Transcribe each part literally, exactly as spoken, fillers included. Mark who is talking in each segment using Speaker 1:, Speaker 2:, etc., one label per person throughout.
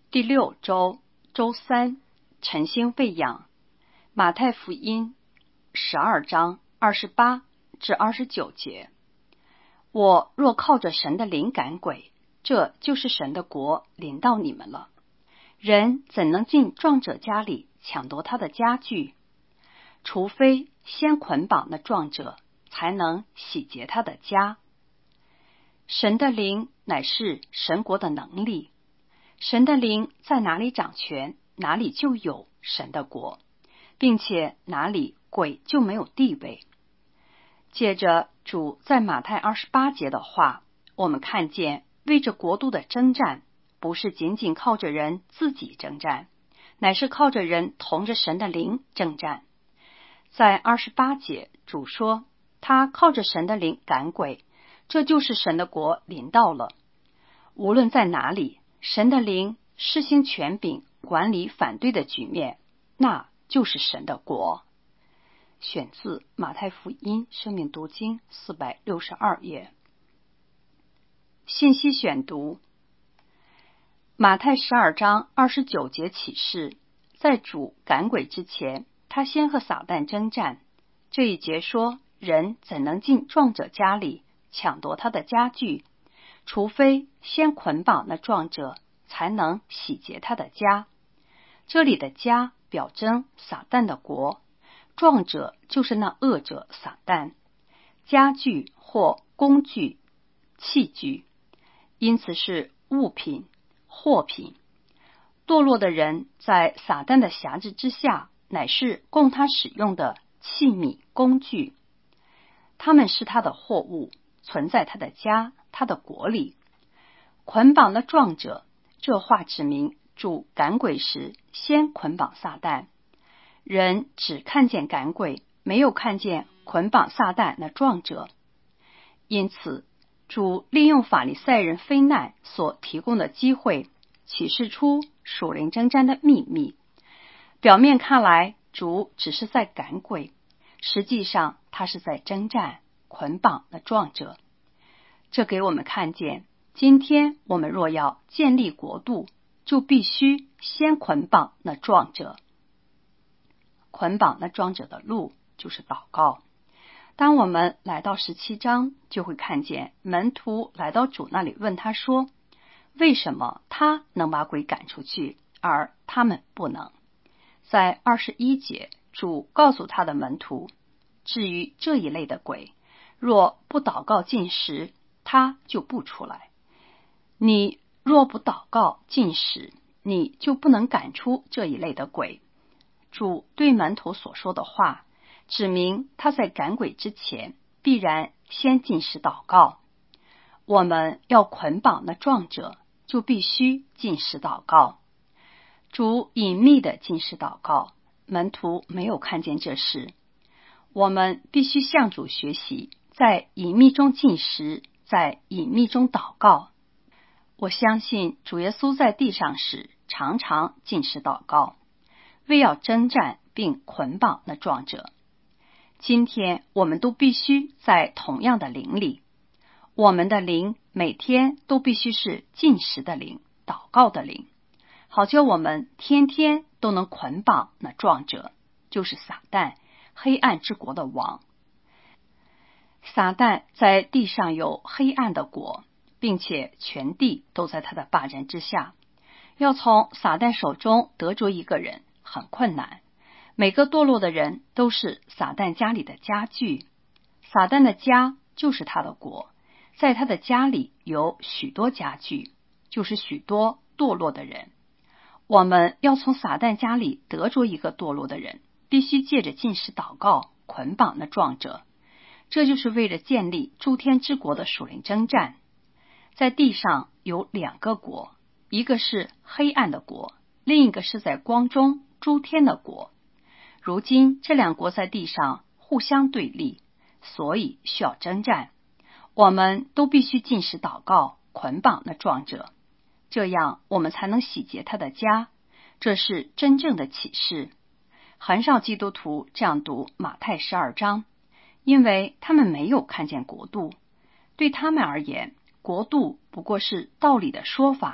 Speaker 1: 第六周周三，晨星喂养。马太福音十二章二十八至二十九节。我若靠着神的灵赶鬼，这就是神的国临到你们了。人怎能进壮者家里抢夺他的家具？除非先捆绑那壮者，才能洗劫他的家。神的灵乃是神国的能力，神的灵在哪里掌权，哪里就有神的国，并且哪里鬼就没有地位。借着主在马太二十八节的话，我们看见为着国度的征战，不是仅仅靠着人自己征战，乃是靠着人同着神的灵征战。在二十八节，主说他靠着神的灵赶鬼，这就是神的国临到了。无论在哪里，神的灵施行权柄管理反对的局面，那就是神的国。选自马太福音生命读经四百六十二页。信息选读：马太十二章二十九节启示，在主赶鬼之前，他先和撒旦征战。这一节说，人怎能进壮者家里抢夺他的家具？除非先捆绑那壮者，才能洗劫他的家。这里的家表征撒旦的国，壮者就是那恶者撒旦。家具或工具、器具，因此是物品、货品。堕落的人在撒旦的辖制之下，乃是供他使用的器皿、工具。他们是他的货物，存在他的家、他的国里。捆绑的壮者，这话指明主赶鬼时先捆绑撒旦。人只看见赶鬼，没有看见捆绑撒旦那壮者。因此主利用法利赛人非难所提供的机会，启示出属灵征战的秘密。表面看来，主只是在赶鬼，实际上他是在征战捆绑那壮者。这给我们看见，今天我们若要建立国度，就必须先捆绑那壮者。捆绑那壮者的路就是祷告。当我们来到十七章，就会看见门徒来到主那里问他说，为什么他能把鬼赶出去，而他们不能？在二十一节，主告诉他的门徒，至于这一类的鬼，若不祷告禁食，他就不出来。你若不祷告禁食，你就不能赶出这一类的鬼。主对门徒所说的话，指明他在赶鬼之前，必然先禁食祷告。我们要捆绑那壮者，就必须禁食祷告。主隐秘的禁食祷告，门徒没有看见这事。我们必须向主学习，在隐秘中禁食，在隐秘中祷告。我相信主耶稣在地上时常常禁食祷告，为要征战并捆绑那壮者。今天我们都必须在同样的灵里，我们的灵每天都必须是禁食的灵、祷告的灵，好叫我们天天都能捆绑那壮者，就是撒旦，黑暗之国的王。撒旦在地上有黑暗的国，并且全地都在他的霸占之下。要从撒旦手中得着一个人很困难。每个堕落的人都是撒旦家里的家具，撒旦的家就是他的国，在他的家里有许多家具，就是许多堕落的人。我们要从撒旦家里得着一个堕落的人，必须借着禁食祷告捆绑那壮者。这就是为了建立诸天之国的属灵征战。在地上有两个国，一个是黑暗的国，另一个是在光中诸天的国。如今这两国在地上互相对立，所以需要征战。我们都必须禁食祷告捆绑那壮者，这样我们才能洗劫他的家。这是真正的启示。很少基督徒这样读马太十二章，因为他们没有看见国度。对他们而言，国度不过是道理的说法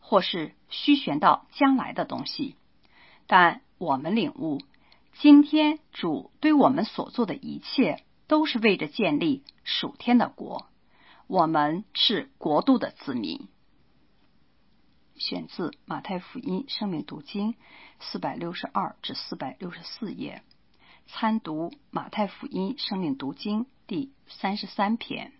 Speaker 1: 或是虚悬到将来的东西。但我们领悟，今天主对我们所做的一切都是为着建立属天的国，我们是国度的子民。选自马太福音生命读经四百六十二至四百六十四页，参读马太福音生命读经第三十三篇。